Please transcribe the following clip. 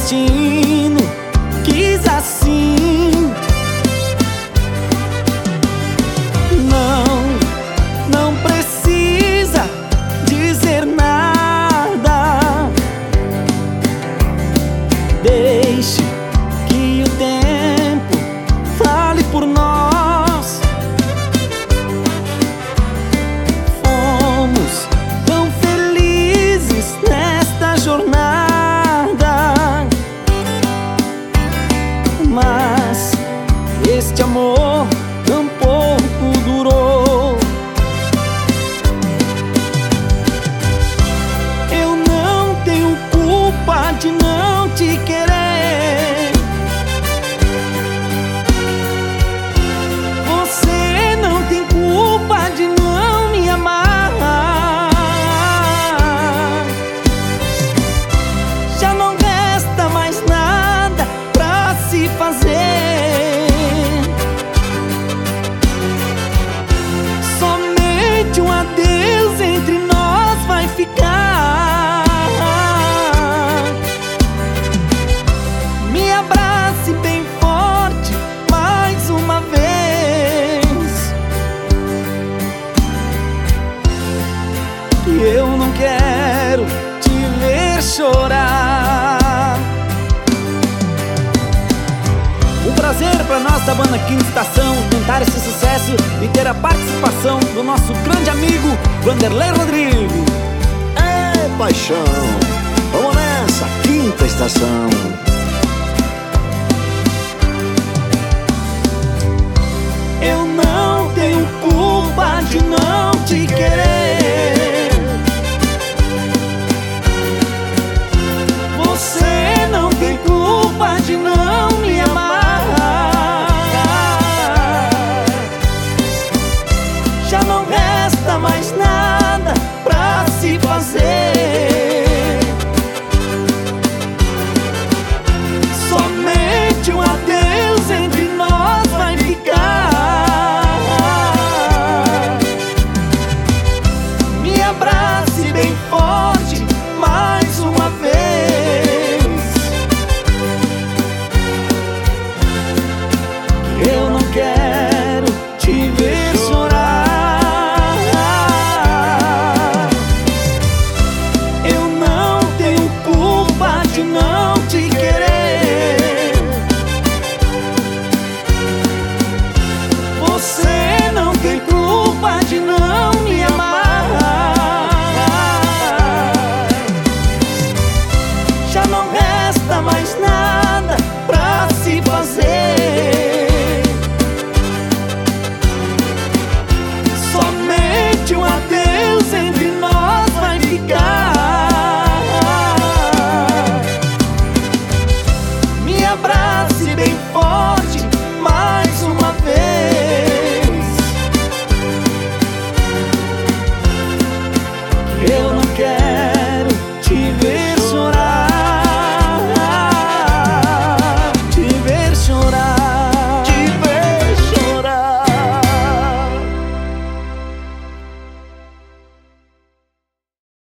destino quis assim. Não precisa dizer nada. Deixe que o tempo fale por nós. Fomos tão felizes nesta jornada, mas este amor tão pouco durou. Eu não tenho culpa de não te querer. Você não tem culpa de não me amar. Já não resta mais nada pra se fazer. Somente um adeus entre nós vai ficar. Me abrace bem forte mais uma vez, que eu não quero te ver chorar. Um prazer pra nós da banda Quinta Estação cantar esse sucesso e ter a participação do nosso grande amigo Vanderlei Rodrigo. É paixão, vamos nessa, Quinta Estação. Eu não tenho culpa de não te querer.